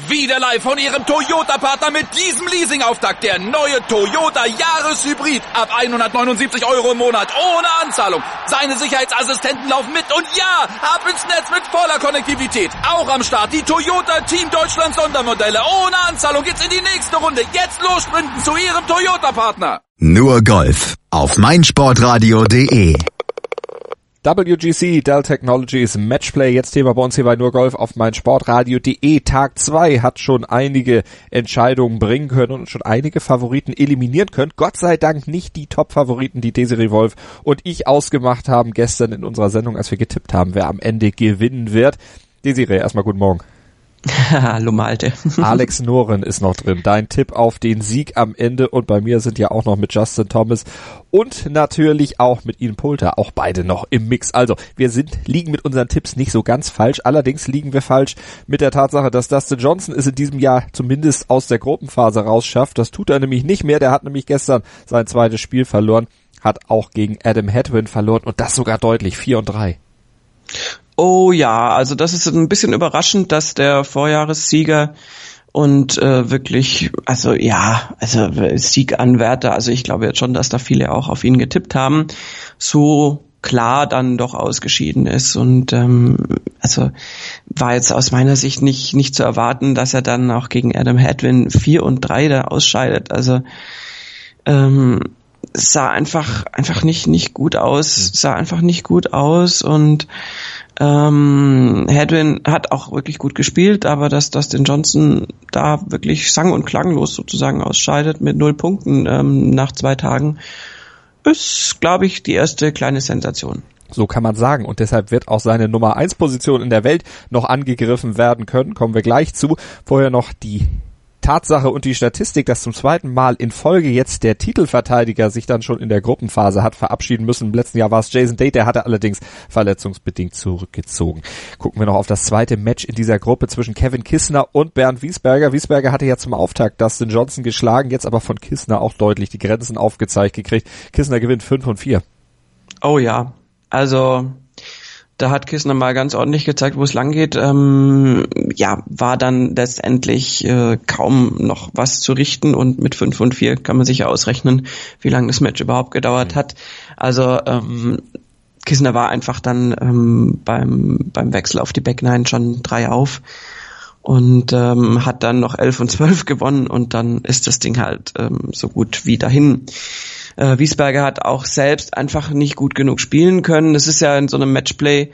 Wieder live von Ihrem Toyota-Partner mit diesem Leasing-Auftakt. Der neue Toyota Jahreshybrid. Ab 179 € im Monat. Ohne Anzahlung. Seine Sicherheitsassistenten laufen mit. Und ja, ab ins Netz mit voller Konnektivität. Auch am Start die Toyota Team Deutschland Sondermodelle. Ohne Anzahlung geht's in die nächste Runde. Jetzt los sprinten zu Ihrem Toyota-Partner. Nur Golf auf meinsportradio.de. WGC Dell Technologies Matchplay, jetzt Thema bei uns hier bei Nur Golf auf meinsportradio.de. Tag 2 hat schon einige Entscheidungen bringen können und schon einige Favoriten eliminieren können. Gott sei Dank nicht die Top-Favoriten, die Desiree Wolf und ich ausgemacht haben gestern in unserer Sendung, als wir getippt haben, wer am Ende gewinnen wird. Desiree, erstmal guten Morgen. Hallo Malte. Alex Noren ist noch drin. Dein Tipp auf den Sieg am Ende, und bei mir sind ja auch noch mit Justin Thomas und natürlich auch mit Ian Poulter, auch beide noch im Mix. Also wir liegen mit unseren Tipps nicht so ganz falsch. Allerdings liegen wir falsch mit der Tatsache, dass Dustin Johnson es in diesem Jahr zumindest aus der Gruppenphase rausschafft. Das tut er nämlich nicht mehr. Der hat nämlich gestern sein zweites Spiel verloren, hat auch gegen Adam Hadwin verloren und das sogar deutlich, 4-3. Oh ja, also das ist ein bisschen überraschend, dass der Vorjahressieger und wirklich, Sieganwärter, also ich glaube jetzt schon, dass da viele auch auf ihn getippt haben, so klar dann doch ausgeschieden ist und war jetzt aus meiner Sicht nicht zu erwarten, dass er dann auch gegen Adam Hadwin 4-3 da ausscheidet. Also sah einfach nicht gut aus und Hadwin hat auch wirklich gut gespielt, aber dass Dustin Johnson da wirklich sang- und klanglos sozusagen ausscheidet mit 0 Punkten nach 2 Tagen, ist, glaube ich, die erste kleine Sensation. So kann man sagen, und deshalb wird auch seine Nummer 1 Position in der Welt noch angegriffen werden können, kommen wir gleich zu. Vorher noch die Tatsache und die Statistik, dass zum zweiten Mal in Folge jetzt der Titelverteidiger sich dann schon in der Gruppenphase hat verabschieden müssen. Im letzten Jahr war es Jason Day, der hatte allerdings verletzungsbedingt zurückgezogen. Gucken wir noch auf das zweite Match in dieser Gruppe zwischen Kevin Kisner und Bernd Wiesberger. Wiesberger hatte ja zum Auftakt Dustin Johnson geschlagen, jetzt aber von Kisner auch deutlich die Grenzen aufgezeigt gekriegt. Kisner gewinnt 5-4. Oh ja, also da hat Kisner mal ganz ordentlich gezeigt, wo es lang geht. War dann letztendlich kaum noch was zu richten und mit 5-4 kann man sich ja ausrechnen, wie lange das Match überhaupt gedauert hat. Also Kisner war einfach dann beim Wechsel auf die Back 9 schon 3 auf und hat dann noch 11 und 12 gewonnen und dann ist das Ding halt so gut wie dahin. Wiesberger hat auch selbst einfach nicht gut genug spielen können. Es ist ja in so einem Matchplay,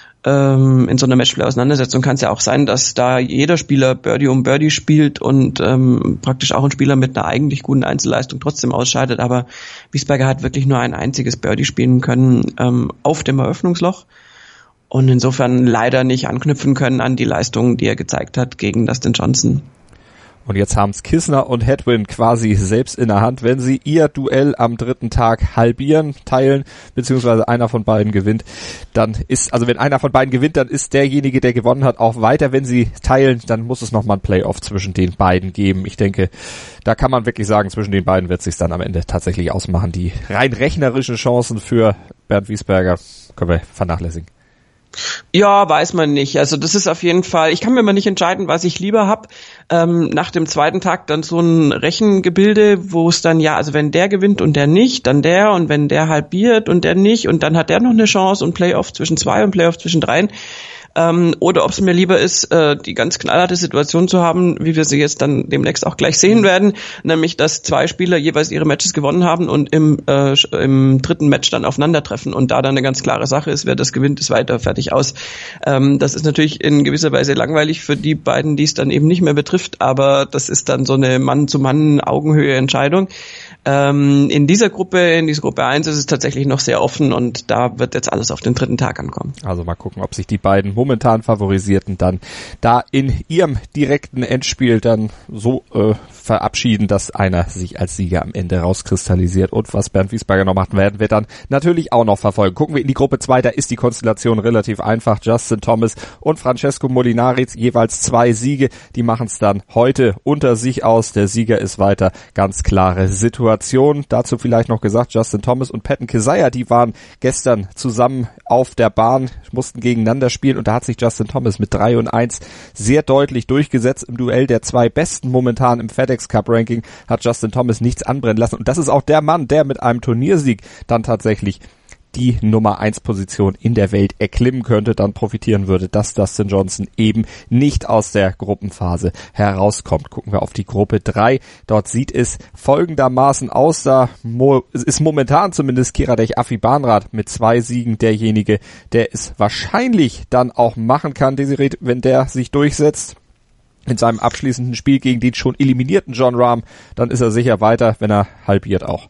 Auseinandersetzung kann es ja auch sein, dass da jeder Spieler Birdie um Birdie spielt und praktisch auch ein Spieler mit einer eigentlich guten Einzelleistung trotzdem ausscheidet. Aber Wiesberger hat wirklich nur ein einziges Birdie spielen können auf dem Eröffnungsloch und insofern leider nicht anknüpfen können an die Leistungen, die er gezeigt hat gegen Dustin Johnson. Und jetzt haben's Kisner und Hadwin quasi selbst in der Hand. Wenn sie ihr Duell am dritten Tag teilen, beziehungsweise einer von beiden gewinnt, wenn einer von beiden gewinnt, dann ist derjenige, der gewonnen hat, auch weiter. Wenn sie teilen, dann muss es nochmal ein Playoff zwischen den beiden geben. Ich denke, da kann man wirklich sagen, zwischen den beiden wird es sich dann am Ende tatsächlich ausmachen. Die rein rechnerischen Chancen für Bernd Wiesberger können wir vernachlässigen. Ja, weiß man nicht. Also das ist auf jeden Fall, ich kann mir mal nicht entscheiden, was ich lieber hab. Nach dem zweiten Tag dann so ein Rechengebilde, wo es dann wenn der gewinnt und der nicht, dann der, und wenn der halbiert und der nicht und dann hat der noch eine Chance und Playoff zwischen 2 und Playoff zwischen 3. Oder ob es mir lieber ist, die ganz knallharte Situation zu haben, wie wir sie jetzt dann demnächst auch gleich sehen werden, nämlich dass 2 Spieler jeweils ihre Matches gewonnen haben und im dritten Match dann aufeinandertreffen und da dann eine ganz klare Sache ist, wer das gewinnt, ist weiter, fertig, aus. Das ist natürlich in gewisser Weise langweilig für die beiden, die es dann eben nicht mehr betrifft, aber das ist dann so eine Mann-zu-Mann-Augenhöhe-Entscheidung. In dieser Gruppe 1 ist es tatsächlich noch sehr offen und da wird jetzt alles auf den dritten Tag ankommen. Also mal gucken, ob sich die beiden momentan Favorisierten dann da in ihrem direkten Endspiel dann so verabschieden, dass einer sich als Sieger am Ende rauskristallisiert. Und was Bernd Wiesberger noch macht, werden wir dann natürlich auch noch verfolgen. Gucken wir in die Gruppe 2, da ist die Konstellation relativ einfach. Justin Thomas und Francesco Molinari, jeweils 2 Siege, die machen es dann heute unter sich aus. Der Sieger ist weiter, ganz klare Situation. Situation. Dazu vielleicht noch gesagt, Justin Thomas und Patton Kizzire, die waren gestern zusammen auf der Bahn, mussten gegeneinander spielen und da hat sich Justin Thomas mit 3-1 sehr deutlich durchgesetzt. Im Duell der zwei Besten momentan im FedEx Cup Ranking hat Justin Thomas nichts anbrennen lassen und das ist auch der Mann, der mit einem Turniersieg dann tatsächlich die Nummer 1 Position in der Welt erklimmen könnte, dann profitieren würde, dass Dustin Johnson eben nicht aus der Gruppenphase herauskommt. Gucken wir auf die Gruppe 3. Dort sieht es folgendermaßen aus. Da ist momentan zumindest Kiradech Afibanrat mit 2 Siegen derjenige, der es wahrscheinlich dann auch machen kann, Desiree, wenn der sich durchsetzt. In seinem abschließenden Spiel gegen den schon eliminierten Jon Rahm, dann ist er sicher weiter, wenn er halbiert auch.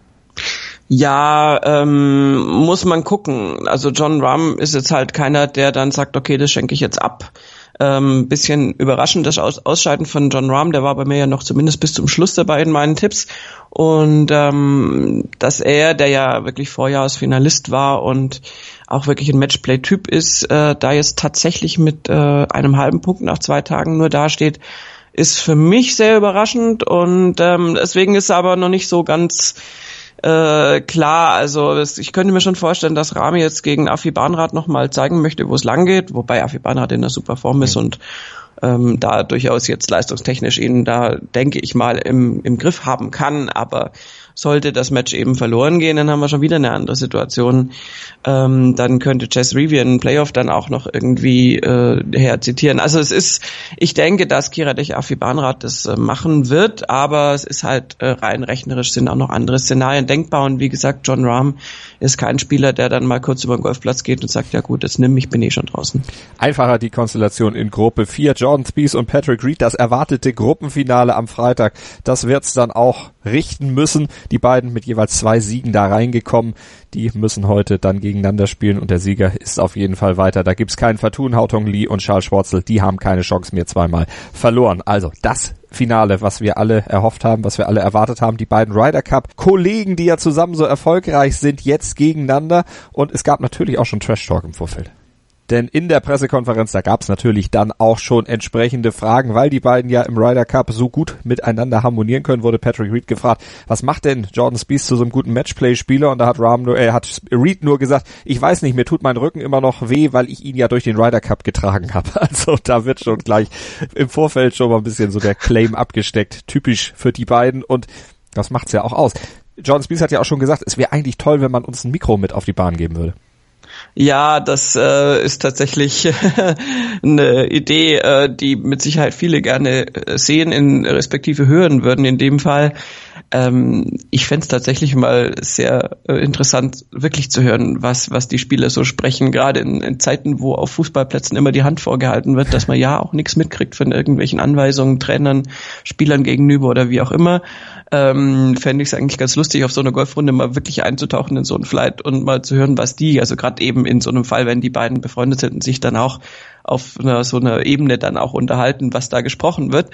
Ja, muss man gucken. Also Jon Rahm ist jetzt halt keiner, der dann sagt, okay, das schenke ich jetzt ab. Bisschen überraschend das Ausscheiden von Jon Rahm, der war bei mir ja noch zumindest bis zum Schluss dabei in meinen Tipps. Und dass er, der ja wirklich Vorjahresfinalist war und auch wirklich ein Matchplay-Typ ist, da jetzt tatsächlich mit einem halben Punkt nach 2 Tagen nur dasteht, ist für mich sehr überraschend. Und deswegen ist er aber noch nicht so ganz klar, also ich könnte mir schon vorstellen, dass Rahm jetzt gegen Afibanrat nochmal zeigen möchte, wo es lang geht, wobei Afibanrat in der super Form ist und da durchaus jetzt leistungstechnisch ihn da, denke ich mal, im Griff haben kann, aber sollte das Match eben verloren gehen, dann haben wir schon wieder eine andere Situation. Dann könnte Chez Reavie einen Playoff dann auch noch irgendwie herzitieren. Also ich denke, dass Kiradech Afibanrat das machen wird, aber es ist halt rein rechnerisch sind auch noch andere Szenarien denkbar und wie gesagt, Jon Rahm ist kein Spieler, der dann mal kurz über den Golfplatz geht und sagt, ja gut, jetzt nimm mich, bin eh schon draußen. Einfacher die Konstellation in Gruppe 4. Jordan Spieth und Patrick Reed, das erwartete Gruppenfinale am Freitag, das wird's dann auch richten müssen. Die beiden mit jeweils 2 Siegen da reingekommen. Die müssen heute dann gegeneinander spielen und der Sieger ist auf jeden Fall weiter. Da gibt's keinen Vertun. Haotong Li und Charles Schwartzel, die haben keine Chance mehr, zweimal verloren. Also das Finale, was wir alle erhofft haben, was wir alle erwartet haben. Die beiden Ryder Cup Kollegen, die ja zusammen so erfolgreich sind, jetzt gegeneinander. Und es gab natürlich auch schon Trash Talk im Vorfeld. Denn in der Pressekonferenz, da gab es natürlich dann auch schon entsprechende Fragen, weil die beiden ja im Ryder Cup so gut miteinander harmonieren können, wurde Patrick Reed gefragt, was macht denn Jordan Spieth zu so einem guten Matchplay-Spieler? Und da hat Reed nur gesagt, ich weiß nicht, mir tut mein Rücken immer noch weh, weil ich ihn ja durch den Ryder Cup getragen habe. Also da wird schon gleich im Vorfeld schon mal ein bisschen so der Claim abgesteckt, typisch für die beiden und das macht's ja auch aus. Jordan Spieth hat ja auch schon gesagt, es wäre eigentlich toll, wenn man uns ein Mikro mit auf die Bahn geben würde. Ja, das ist tatsächlich eine Idee, die mit Sicherheit viele gerne sehen, respektive hören würden in dem Fall. Ich fänd's tatsächlich mal sehr interessant, wirklich zu hören, was die Spieler so sprechen, gerade in Zeiten, wo auf Fußballplätzen immer die Hand vorgehalten wird, dass man ja auch nichts mitkriegt von irgendwelchen Anweisungen, Trainern, Spielern gegenüber oder wie auch immer. Fände ich es eigentlich ganz lustig, auf so eine Golfrunde mal wirklich einzutauchen in so einen Flight und mal zu hören, was die, also gerade eben in so einem Fall, wenn die beiden befreundet sind und sich dann auch auf so einer Ebene dann auch unterhalten, was da gesprochen wird.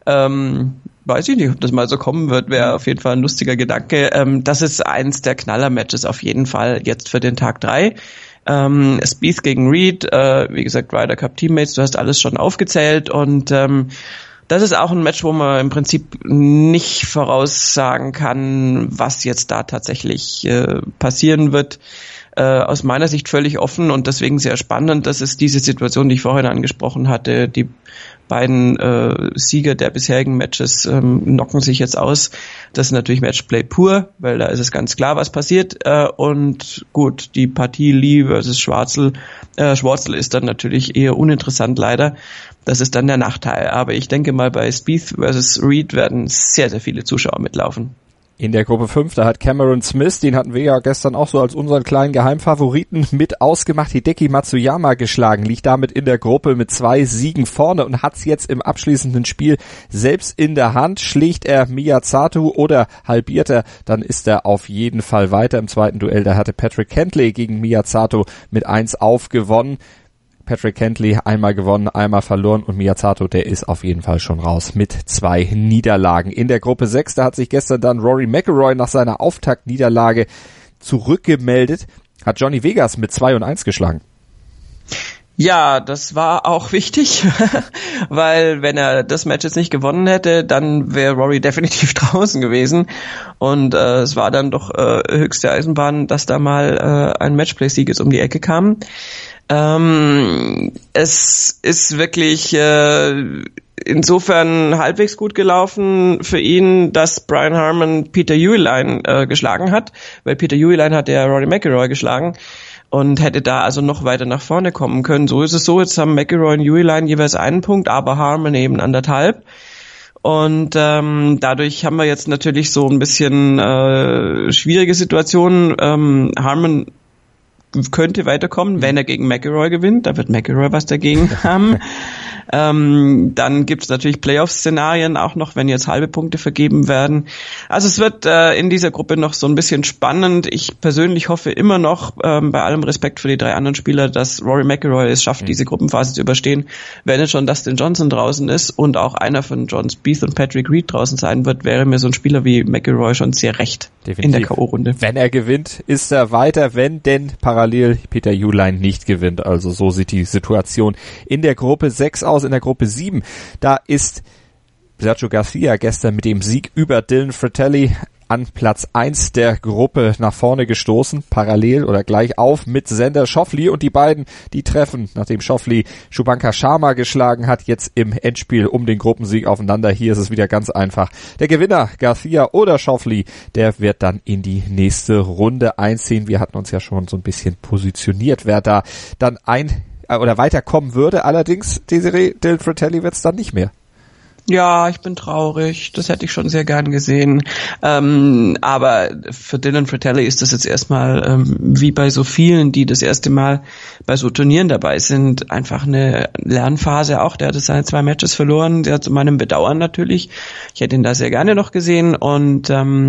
Weiß ich nicht, ob das mal so kommen wird, wäre auf jeden Fall ein lustiger Gedanke. Das ist eins der Knaller-Matches auf jeden Fall jetzt für den Tag 3. Spieth gegen Reed, wie gesagt, Ryder Cup Teammates, du hast alles schon aufgezählt und das ist auch ein Match, wo man im Prinzip nicht voraussagen kann, was jetzt da tatsächlich passieren wird. Aus meiner Sicht völlig offen und deswegen sehr spannend. Das ist diese Situation, die ich vorhin angesprochen hatte. Die beiden Sieger der bisherigen Matches knocken sich jetzt aus. Das ist natürlich Matchplay pur, weil da ist es ganz klar, was passiert. Und gut, die Partie Lee versus Schwartzel ist dann natürlich eher uninteressant leider. Das ist dann der Nachteil. Aber ich denke mal, bei Spieth versus Reed werden sehr, sehr viele Zuschauer mitlaufen. In der Gruppe 5, da hat Cameron Smith, den hatten wir ja gestern auch so als unseren kleinen Geheimfavoriten mit ausgemacht, Hideki Matsuyama geschlagen, liegt damit in der Gruppe mit 2 Siegen vorne und hat's jetzt im abschließenden Spiel selbst in der Hand. Schlägt er Miyazato oder halbiert er, dann ist er auf jeden Fall weiter. Im zweiten Duell, da hatte Patrick Cantlay gegen Miyazato mit 1 aufgewonnen. Patrick Cantlay einmal gewonnen, einmal verloren und Miyazato, der ist auf jeden Fall schon raus mit 2 Niederlagen. In der Gruppe 6, da hat sich gestern dann Rory McIlroy nach seiner Auftaktniederlage zurückgemeldet, hat Johnny Vegas mit 2-1 geschlagen. Ja, das war auch wichtig, weil wenn er das Match jetzt nicht gewonnen hätte, dann wäre Rory definitiv draußen gewesen. Und es war dann doch höchste Eisenbahn, dass da mal ein Matchplay-Sieg jetzt um die Ecke kam. Es ist wirklich insofern halbwegs gut gelaufen für ihn, dass Brian Harman Peter Uihlein geschlagen hat, weil Peter Uihlein hat ja Rory McIlroy geschlagen und hätte da also noch weiter nach vorne kommen können. So ist es so, jetzt haben McIlroy und Uihlein jeweils einen Punkt, aber Harman eben 1,5. Und dadurch haben wir jetzt natürlich so ein bisschen schwierige Situationen. Harman könnte weiterkommen, wenn er gegen McIlroy gewinnt. Da wird McIlroy was dagegen haben. Dann gibt es natürlich Playoff-Szenarien auch noch, wenn jetzt halbe Punkte vergeben werden. Also es wird in dieser Gruppe noch so ein bisschen spannend. Ich persönlich hoffe immer noch, bei allem Respekt für die 3 anderen Spieler, dass Rory McIlroy es schafft, diese Gruppenphase zu überstehen. Wenn jetzt schon Dustin Johnson draußen ist und auch einer von John Spieth und Patrick Reed draußen sein wird, wäre mir so ein Spieler wie McIlroy schon sehr recht. Definitiv. In der K.O.-Runde. Wenn er gewinnt, ist er weiter, wenn denn parallel Peter Uihlein nicht gewinnt. Also so sieht die Situation in der Gruppe 6 aus. In der Gruppe 7, da ist Sergio Garcia gestern mit dem Sieg über Dylan Fratelli an Platz 1 der Gruppe nach vorne gestoßen, parallel oder gleich auf mit Xander Schauffele, und die beiden, die treffen, nachdem Schauffele Shubhankar Sharma geschlagen hat, jetzt im Endspiel um den Gruppensieg aufeinander. Hier ist es wieder ganz einfach. Der Gewinner, Garcia oder Schauffele, der wird dann in die nächste Runde einziehen. Wir hatten uns ja schon so ein bisschen positioniert, wer da dann oder weiterkommen würde. Allerdings, Desiree, Dylan Fratelli wird's dann nicht mehr. Ja, ich bin traurig. Das hätte ich schon sehr gern gesehen. Aber für Dylan Fratelli ist das jetzt erstmal, wie bei so vielen, die das erste Mal bei so Turnieren dabei sind, einfach eine Lernphase auch. Der hat seine 2 Matches verloren. Der hat zu meinem Bedauern natürlich. Ich hätte ihn da sehr gerne noch gesehen und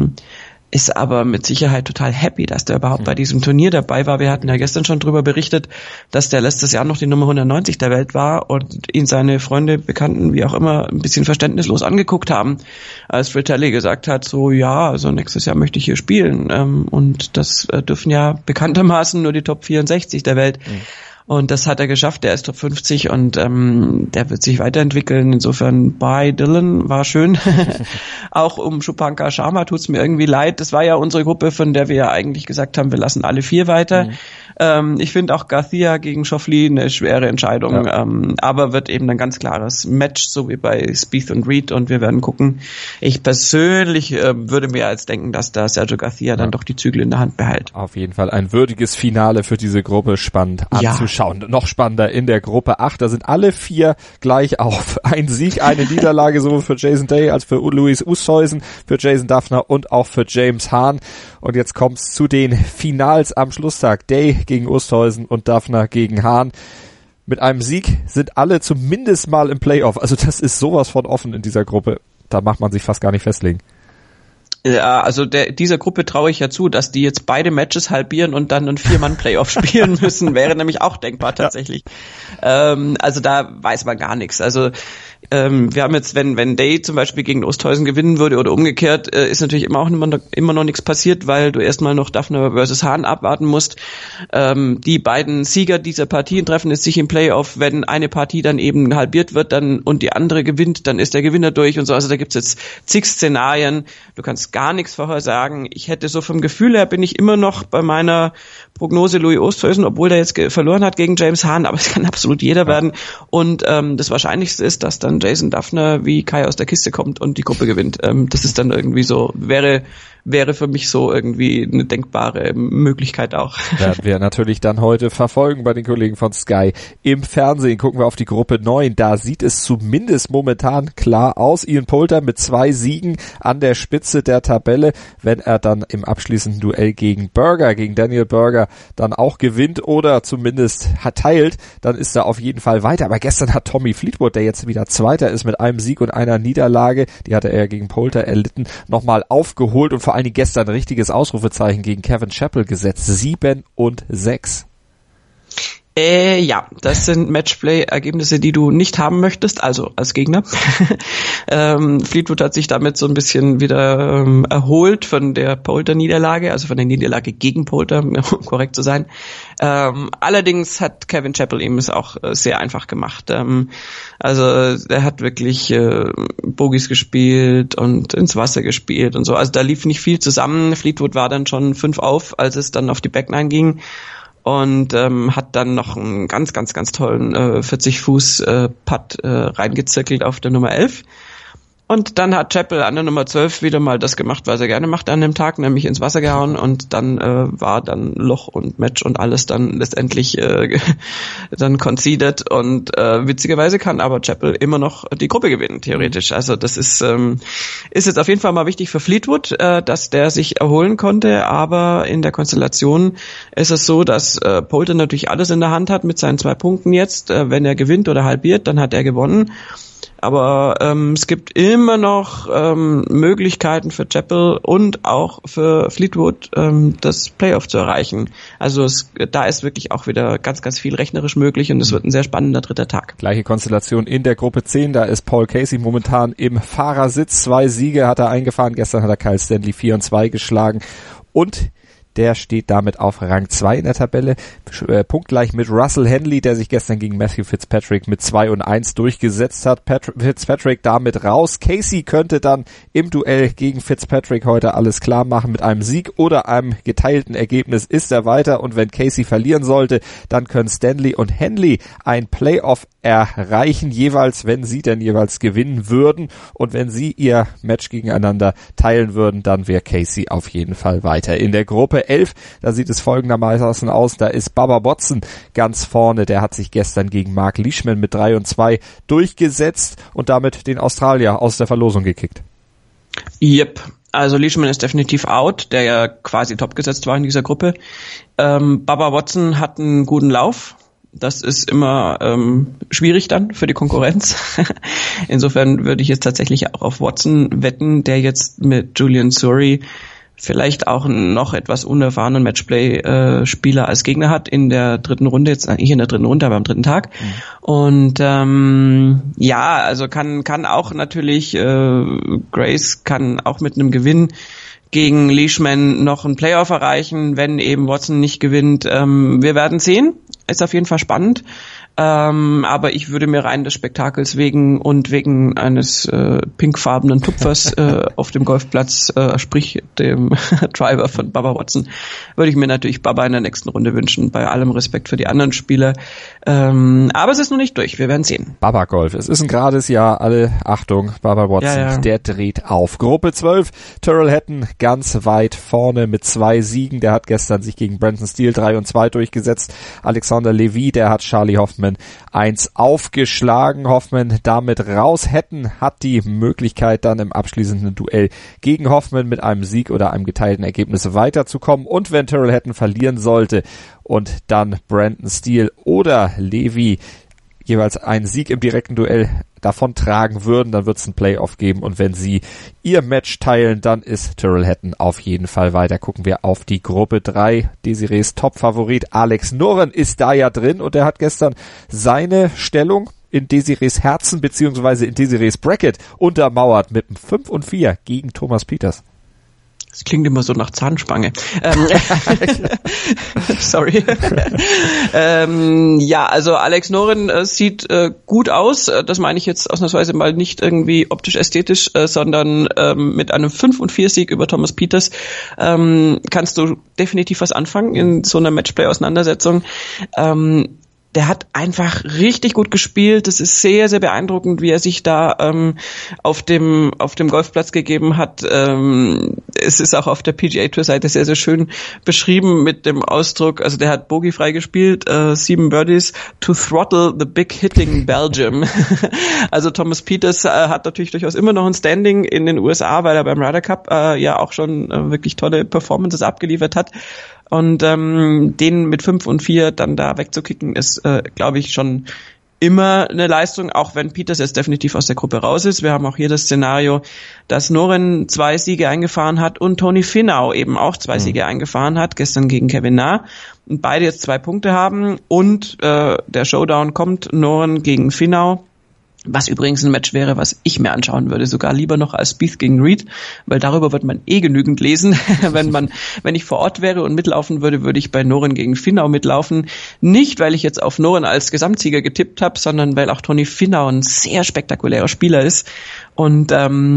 ist aber mit Sicherheit total happy, dass der überhaupt bei diesem Turnier dabei war. Wir hatten ja gestern schon drüber berichtet, dass der letztes Jahr noch die Nummer 190 der Welt war und ihn seine Freunde, Bekannten, wie auch immer, ein bisschen verständnislos angeguckt haben, als Fratelli gesagt hat, so ja, also nächstes Jahr möchte ich hier spielen. Und das dürfen ja bekanntermaßen nur die Top 64 der Welt. Und das hat er geschafft, der ist Top 50 und der wird sich weiterentwickeln. Insofern bye Dylan, war schön. Auch um Shubhankar Sharma tut's mir irgendwie leid. Das war ja unsere Gruppe, von der wir ja eigentlich gesagt haben, wir lassen alle 4 weiter. Ich finde auch Garcia gegen Schauffele eine schwere Entscheidung, aber wird eben ein ganz klares Match, so wie bei Spieth und Reed, und wir werden gucken. Ich persönlich würde mir jetzt denken, dass da Sergio Garcia dann doch die Zügel in der Hand behält. Auf jeden Fall ein würdiges Finale für diese Gruppe, spannend anzuschauen. Noch spannender in der Gruppe 8, da sind alle 4 gleich auf. Ein Sieg, eine Niederlage, sowohl für Jason Day als für Louis Oosthuizen, für Jason Dufner und auch für James Hahn. Und jetzt kommt's zu den Finals am Schlusstag. Day gegen Oosthuizen und Dufner gegen Hahn. Mit einem Sieg sind alle zumindest mal im Playoff. Also das ist sowas von offen in dieser Gruppe. Da macht man sich fast gar nicht festlegen. Ja, also dieser Gruppe traue ich ja zu, dass die jetzt beide Matches halbieren und dann einen 4-Mann-Playoff spielen müssen. Wäre nämlich auch denkbar tatsächlich. Ja. Also da weiß man gar nichts. Also wir haben jetzt, wenn Day zum Beispiel gegen Oosthuizen gewinnen würde oder umgekehrt, ist natürlich immer noch nichts passiert, weil du erstmal noch Dufner versus Hahn abwarten musst. Die beiden Sieger dieser Partien treffen jetzt sich im Playoff. Wenn eine Partie dann eben halbiert wird dann und die andere gewinnt, dann ist der Gewinner durch und so. Also da gibt's jetzt zig Szenarien. Du kannst gar nichts vorhersagen. Ich hätte so vom Gefühl her, bin ich immer noch bei meiner Prognose Louis Oosthuizen, obwohl der jetzt verloren hat gegen James Hahn, aber es kann absolut jeder werden. Und das Wahrscheinlichste ist, dass dann Jason Dufner wie Kai aus der Kiste kommt und die Gruppe gewinnt. Das ist dann irgendwie so, wäre für mich so irgendwie eine denkbare Möglichkeit auch. Werden wir natürlich dann heute verfolgen bei den Kollegen von Sky im Fernsehen. Gucken wir auf die Gruppe 9. Da sieht es zumindest momentan klar aus. Ian Poulter mit 2 Siegen an der Spitze der Tabelle. Wenn er dann im abschließenden Duell gegen Daniel Berger dann auch gewinnt oder zumindest teilt, dann ist er auf jeden Fall weiter. Aber gestern hat Tommy Fleetwood, der jetzt wieder Zweiter ist mit einem Sieg und einer Niederlage, die hatte er gegen Poulter erlitten, nochmal aufgeholt und vor allen Dingen gestern ein richtiges Ausrufezeichen gegen Kevin Chappell gesetzt. 7-6. Ja, das sind Matchplay-Ergebnisse, die du nicht haben möchtest, also als Gegner. Fleetwood hat sich damit so ein bisschen wieder erholt von der Poulter-Niederlage, also von der Niederlage gegen Poulter, um korrekt zu sein. Allerdings hat Kevin Chappell ihm es auch sehr einfach gemacht. Also er hat wirklich Bogies gespielt und ins Wasser gespielt und so. Also da lief nicht viel zusammen. Fleetwood war dann schon 5 auf, als es dann auf die Backline ging. Und hat dann noch einen ganz, ganz, ganz tollen 40-Fuß-Putt reingezirkelt auf der Nummer 11. Und dann hat Chappell an der Nummer 12 wieder mal das gemacht, was er gerne macht an dem Tag, nämlich ins Wasser gehauen, und dann war dann Loch und Match und alles dann letztendlich dann conceded, und witzigerweise kann aber Chappell immer noch die Gruppe gewinnen, theoretisch. Also das ist jetzt auf jeden Fall mal wichtig für Fleetwood, dass der sich erholen konnte, aber in der Konstellation ist es so, dass Poulter natürlich alles in der Hand hat mit seinen 2 Punkten jetzt. Wenn er gewinnt oder halbiert, dann hat er gewonnen. Aber es gibt immer noch Möglichkeiten für Chappell und auch für Fleetwood, das Playoff zu erreichen. Also da ist wirklich auch wieder ganz, ganz viel rechnerisch möglich, und es wird ein sehr spannender 3. Tag. Gleiche Konstellation in der Gruppe 10, da ist Paul Casey momentan im Fahrersitz. 2 Siege hat er eingefahren, gestern hat er Kyle Stanley 4-2 geschlagen, und der steht damit auf Rang 2 in der Tabelle, punktgleich mit Russell Henley, der sich gestern gegen Matthew Fitzpatrick mit 2-1 durchgesetzt hat. Fitzpatrick damit raus. Casey könnte dann im Duell gegen Fitzpatrick heute alles klar machen. Mit einem Sieg oder einem geteilten Ergebnis ist er weiter, und wenn Casey verlieren sollte, dann können Stanley und Henley ein Playoff erreichen, jeweils, wenn sie denn jeweils gewinnen würden, und wenn sie ihr Match gegeneinander teilen würden, dann wäre Casey auf jeden Fall weiter. In der Gruppe 11, da sieht es folgendermaßen aus, da ist Bubba Watson ganz vorne, der hat sich gestern gegen Mark Leishman mit 3-2 durchgesetzt und damit den Australier aus der Verlosung gekickt. Yep. Also Leishman ist definitiv out, der ja quasi top gesetzt war in dieser Gruppe. Bubba Watson hat einen guten Lauf. Das ist immer schwierig dann für die Konkurrenz. Insofern würde ich jetzt tatsächlich auch auf Watson wetten, der jetzt mit Julian Surrey vielleicht auch noch etwas unerfahrenen Matchplay-Spieler als Gegner hat in der 3. Runde, jetzt nicht in der 3. Runde, aber am 3. Tag. Und ja, also kann auch natürlich, Grace kann auch mit einem Gewinn gegen Leishman noch ein Playoff erreichen, wenn eben Watson nicht gewinnt. Wir werden sehen. Ist auf jeden Fall spannend. Aber ich würde mir rein des Spektakels wegen und wegen eines pinkfarbenen Tupfers auf dem Golfplatz, sprich dem Driver von Bubba Watson, würde ich mir natürlich Bubba in der nächsten Runde wünschen, bei allem Respekt für die anderen Spieler. Aber es ist noch nicht durch, wir werden sehen. Bubba Golf, es ist ein gerades Jahr, alle Achtung, Bubba Watson, ja. Der dreht auf. Gruppe 12, Tyrrell Hatton ganz weit vorne mit 2 Siegen, der hat gestern sich gegen Brendan Steele 3-2 durchgesetzt. Alexander Levy, der hat Charlie Hoffman 1 aufgeschlagen. Hoffman damit raus. Hatton hat die Möglichkeit, dann im abschließenden Duell gegen Hoffman mit einem Sieg oder einem geteilten Ergebnis weiterzukommen. Und wenn Tyrrell Hatton verlieren sollte und dann Brendan Steele oder Levy jeweils einen Sieg im direkten Duell davontragen würden, dann wird es ein Playoff geben, und wenn sie ihr Match teilen, dann ist Tyrrell Hatton auf jeden Fall weiter. Gucken wir auf die Gruppe 3. Desirees Top-Favorit Alex Noren ist da ja drin, und er hat gestern seine Stellung in Desirees Herzen beziehungsweise in Desirees Bracket untermauert mit einem 5-4 gegen Thomas Pieters. Das klingt immer so nach Zahnspange. Sorry. Ja, also Alex Noren sieht gut aus. Das meine ich jetzt ausnahmsweise mal nicht irgendwie optisch-ästhetisch, sondern mit einem 5-4-Sieg über Thomas Pieters kannst du definitiv was anfangen in so einer Matchplay-Auseinandersetzung. Der hat einfach richtig gut gespielt. Das ist sehr, sehr beeindruckend, wie er sich da auf dem Golfplatz gegeben hat. Es ist auch auf der PGA Tour Seite sehr, sehr schön beschrieben mit dem Ausdruck, also der hat bogiefrei gespielt, 7 Birdies to throttle the big hitting Belgium. Also Thomas Pieters hat natürlich durchaus immer noch ein Standing in den USA, weil er beim Ryder Cup ja auch schon wirklich tolle Performances abgeliefert hat. Und den mit 5-4 dann da wegzukicken, ist, glaube ich, schon immer eine Leistung, auch wenn Pieters jetzt definitiv aus der Gruppe raus ist. Wir haben auch hier das Szenario, dass Noren 2 Siege eingefahren hat und Tony Finau eben auch 2 Siege eingefahren hat, gestern gegen Kevin Na. Und beide jetzt 2 Punkte haben, und der Showdown kommt, Noren gegen Finau. Was übrigens ein Match wäre, was ich mir anschauen würde, sogar lieber noch als Spieth gegen Reed, weil darüber wird man genügend lesen. Wenn ich vor Ort wäre und mitlaufen würde, würde ich bei Noren gegen Finau mitlaufen. Nicht, weil ich jetzt auf Noren als Gesamtsieger getippt habe, sondern weil auch Tony Finau ein sehr spektakulärer Spieler ist. Und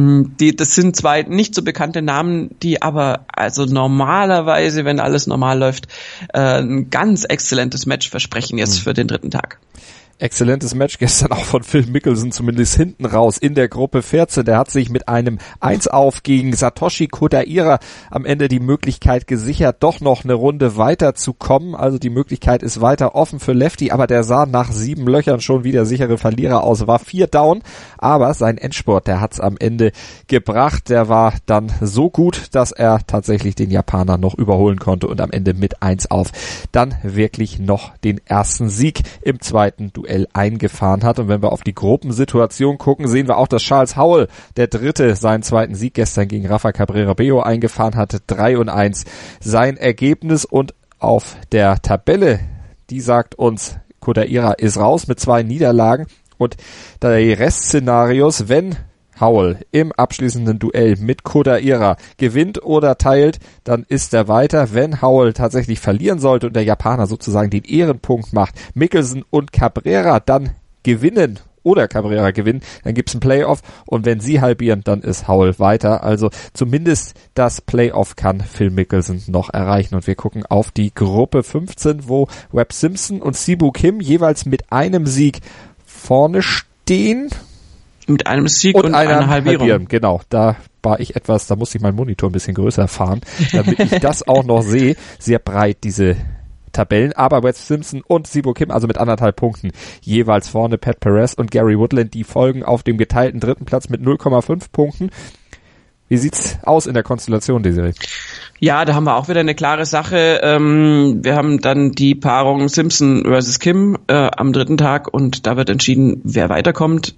das sind zwei nicht so bekannte Namen, die aber also normalerweise, wenn alles normal läuft, ein ganz exzellentes Match versprechen jetzt für den dritten Tag. Exzellentes Match gestern auch von Phil Mickelson, zumindest hinten raus in der Gruppe 14. Der hat sich mit einem 1-auf gegen Satoshi Kodaira am Ende die Möglichkeit gesichert, doch noch eine Runde weiterzukommen. Also die Möglichkeit ist weiter offen für Lefty, aber der sah nach 7 Löchern schon wie der sichere Verlierer aus, war 4 down. Aber sein Endspurt, der hat's am Ende gebracht. Der war dann so gut, dass er tatsächlich den Japaner noch überholen konnte und am Ende mit 1-auf dann wirklich noch den ersten Sieg im zweiten Duell eingefahren hat. Und wenn wir auf die Gruppensituation gucken, sehen wir auch, dass Charles Howell, der Dritte, seinen zweiten Sieg gestern gegen Rafa Cabrera Bello eingefahren hatte. 3-1 sein Ergebnis. Und auf der Tabelle, die sagt uns, Kodaira ist raus mit 2 Niederlagen. Und die Restszenarios, wenn Howell im abschließenden Duell mit Kodaira gewinnt oder teilt, dann ist er weiter. Wenn Howell tatsächlich verlieren sollte und der Japaner sozusagen den Ehrenpunkt macht, Mickelson und Cabrera dann gewinnen oder Cabrera gewinnen, dann gibt's ein Playoff und wenn sie halbieren, dann ist Howell weiter. Also zumindest das Playoff kann Phil Mickelson noch erreichen. Und wir gucken auf die Gruppe 15, wo Webb Simpson und Sibu Kim jeweils mit einem Sieg vorne stehen. Mit einem Sieg und einer Halbierung. Genau, da musste ich meinen Monitor ein bisschen größer fahren, damit ich das auch noch sehe. Sehr breit, diese Tabellen. Aber Webb Simpson und Sibu Kim, also mit 1,5 Punkten, jeweils vorne. Pat Perez und Gary Woodland, die folgen auf dem geteilten dritten Platz mit 0,5 Punkten. Wie sieht's aus in der Konstellation, Desiree? Ja, da haben wir auch wieder eine klare Sache. Wir haben dann die Paarung Simpson versus Kim am dritten Tag und da wird entschieden, wer weiterkommt,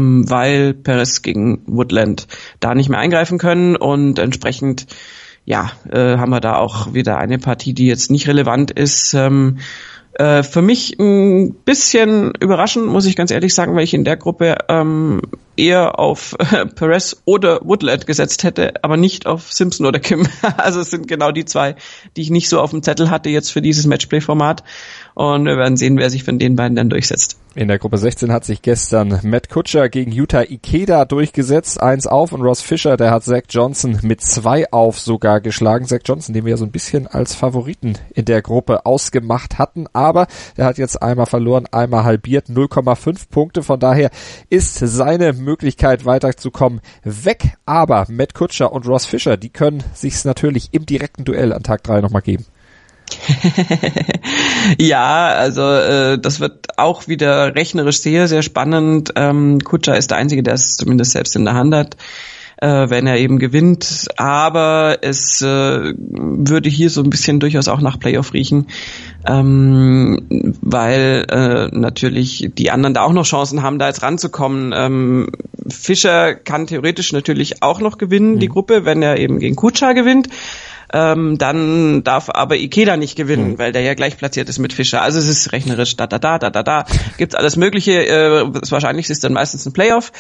weil Perez gegen Woodland da nicht mehr eingreifen können und entsprechend haben wir da auch wieder eine Partie, die jetzt nicht relevant ist. Für mich ein bisschen überraschend, muss ich ganz ehrlich sagen, weil ich in der Gruppe eher auf Perez oder Woodland gesetzt hätte, aber nicht auf Simpson oder Kim. Also es sind genau die zwei, die ich nicht so auf dem Zettel hatte jetzt für dieses Matchplay-Format. Und wir werden sehen, wer sich von den beiden dann durchsetzt. In der Gruppe 16 hat sich gestern Matt Kutscher gegen Yuta Ikeda durchgesetzt. 1 auf und Ross Fisher, der hat Zach Johnson mit 2 auf sogar geschlagen. Zach Johnson, den wir ja so ein bisschen als Favoriten in der Gruppe ausgemacht hatten. Aber der hat jetzt einmal verloren, einmal halbiert, 0,5 Punkte. Von daher ist seine Möglichkeit weiterzukommen weg. Aber Matt Kutscher und Ross Fisher, die können sich's natürlich im direkten Duell an Tag 3 nochmal geben. Ja, also das wird auch wieder rechnerisch sehr, sehr spannend. Kutscher ist der Einzige, der es zumindest selbst in der Hand hat, wenn er eben gewinnt. Aber es würde hier so ein bisschen durchaus auch nach Playoff riechen, weil natürlich die anderen da auch noch Chancen haben, da jetzt ranzukommen. Fischer kann theoretisch natürlich auch noch gewinnen, die Gruppe, wenn er eben gegen Kutscher gewinnt. Dann darf aber Ikeda nicht gewinnen, weil der ja gleich platziert ist mit Fischer. Also es ist rechnerisch gibt's alles Mögliche. Das Wahrscheinlichste ist dann meistens ein Playoff.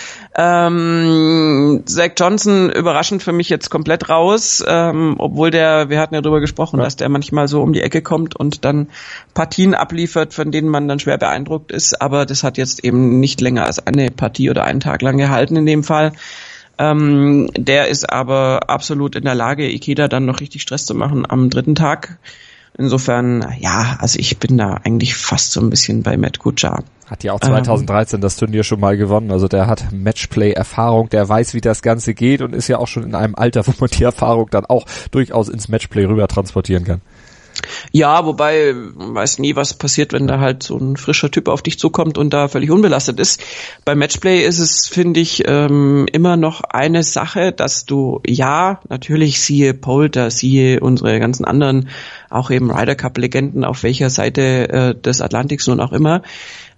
Zach Johnson überraschend für mich jetzt komplett raus, obwohl wir hatten ja drüber gesprochen, dass der manchmal so um die Ecke kommt und dann Partien abliefert, von denen man dann schwer beeindruckt ist. Aber das hat jetzt eben nicht länger als eine Partie oder einen Tag lang gehalten in dem Fall. Der ist aber absolut in der Lage, Ikeda dann noch richtig Stress zu machen am dritten Tag. Insofern, ja, also ich bin da eigentlich fast so ein bisschen bei Matt Kutscher. Hat ja auch 2013 das Turnier schon mal gewonnen. Also der hat Matchplay-Erfahrung, der weiß, wie das Ganze geht und ist ja auch schon in einem Alter, wo man die Erfahrung dann auch durchaus ins Matchplay rüber transportieren kann. Ja, wobei, man weiß nie, was passiert, wenn da halt so ein frischer Typ auf dich zukommt und da völlig unbelastet ist. Beim Matchplay ist es, finde ich, immer noch eine Sache, dass du, ja, natürlich siehe Poulter, siehe unsere ganzen anderen, auch eben Ryder Cup Legenden, auf welcher Seite des Atlantiks nun auch immer,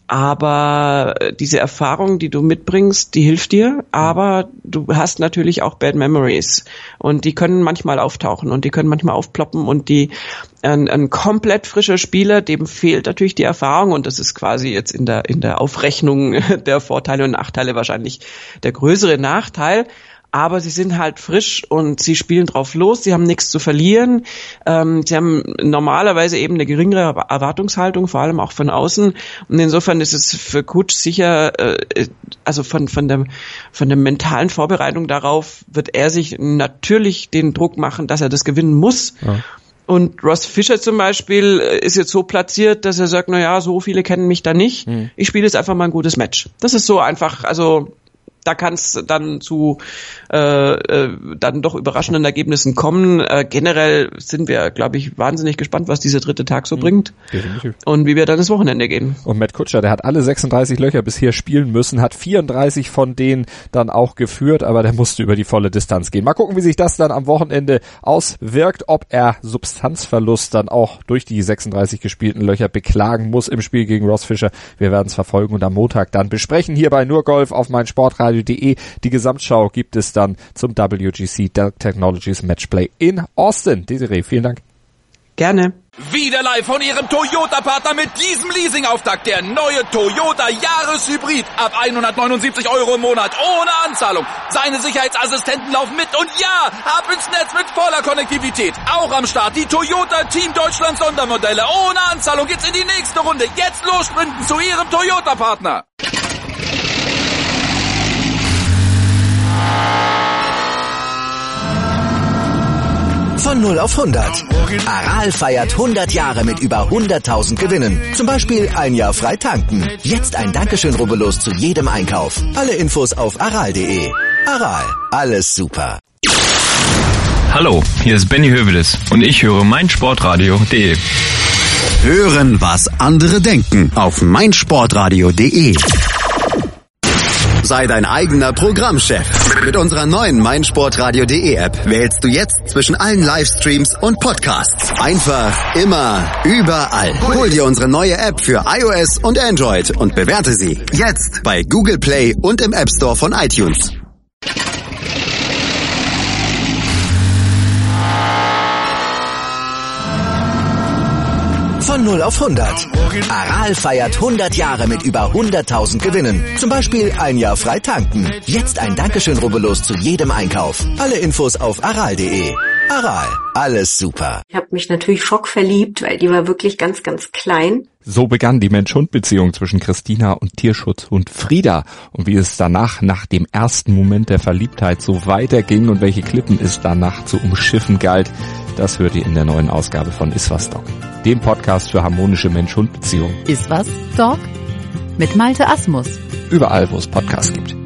Aber diese Erfahrung, die du mitbringst, die hilft dir, aber du hast natürlich auch Bad Memories und die können manchmal auftauchen und die können manchmal aufploppen und ein komplett frischer Spieler, dem fehlt natürlich die Erfahrung und das ist quasi jetzt in der Aufrechnung der Vorteile und Nachteile wahrscheinlich der größere Nachteil. Aber sie sind halt frisch und sie spielen drauf los, sie haben nichts zu verlieren. Sie haben normalerweise eben eine geringere Erwartungshaltung, vor allem auch von außen. Und insofern ist es für Kuc sicher, also von der mentalen Vorbereitung darauf wird er sich natürlich den Druck machen, dass er das gewinnen muss. Ja. Und Ross Fischer zum Beispiel ist jetzt so platziert, dass er sagt, na ja, so viele kennen mich da nicht. Ich spiele jetzt einfach mal ein gutes Match. Das ist so einfach, also da kann es dann zu dann doch überraschenden Ergebnissen kommen. Generell sind wir, glaube ich, wahnsinnig gespannt, was dieser dritte Tag so bringt. Definitiv. Und wie wir dann ins Wochenende gehen. Und Matt Kutscher, der hat alle 36 Löcher bisher spielen müssen, hat 34 von denen dann auch geführt, aber der musste über die volle Distanz gehen. Mal gucken, wie sich das dann am Wochenende auswirkt, ob er Substanzverlust dann auch durch die 36 gespielten Löcher beklagen muss im Spiel gegen Ross Fischer. Wir werden es verfolgen und am Montag dann besprechen hier bei Nur Golf auf meinsportradio.de. Die Gesamtschau gibt es dann zum WGC Dell Technologies Matchplay in Austin. Desiree, vielen Dank. Gerne. Wieder live von Ihrem Toyota-Partner mit diesem Leasing-Auftakt. Der neue Toyota Jahreshybrid. Ab 179 € im Monat. Ohne Anzahlung. Seine Sicherheitsassistenten laufen mit. Und ja, ab ins Netz mit voller Konnektivität. Auch am Start die Toyota Team Deutschland Sondermodelle. Ohne Anzahlung geht's in die nächste Runde. Jetzt los sprinten zu Ihrem Toyota-Partner. Von 0 auf 100. Aral feiert 100 Jahre mit über 100.000 Gewinnen. Zum Beispiel ein Jahr frei tanken. Jetzt ein Dankeschön, rubbellos zu jedem Einkauf. Alle Infos auf aral.de. Aral, alles super. Hallo, hier ist Benny Hövedes und ich höre meinsportradio.de. Hören, was andere denken auf meinsportradio.de. Sei dein eigener Programmchef. Mit unserer neuen meinsportradio.de App wählst du jetzt zwischen allen Livestreams und Podcasts. Einfach, immer, überall. Hol dir unsere neue App für iOS und Android und bewerte sie jetzt bei Google Play und im App Store von iTunes. Von 0 auf 100. Aral feiert 100 Jahre mit über 100.000 Gewinnen. Zum Beispiel ein Jahr frei tanken. Jetzt ein Dankeschön, rubbellos zu jedem Einkauf. Alle Infos auf aral.de. Aral, alles super. Ich habe mich natürlich schockverliebt, weil die war wirklich ganz, ganz klein. So begann die Mensch-Hund-Beziehung zwischen Christina und Tierschutzhund Frieda. Und wie es danach, nach dem ersten Moment der Verliebtheit, so weiterging und welche Klippen es danach zu umschiffen galt, das hört ihr in der neuen Ausgabe von Iswas Dog, dem Podcast für harmonische Mensch-Hund-Beziehungen. Iswas Dog mit Malte Asmus. Überall, wo es Podcasts gibt.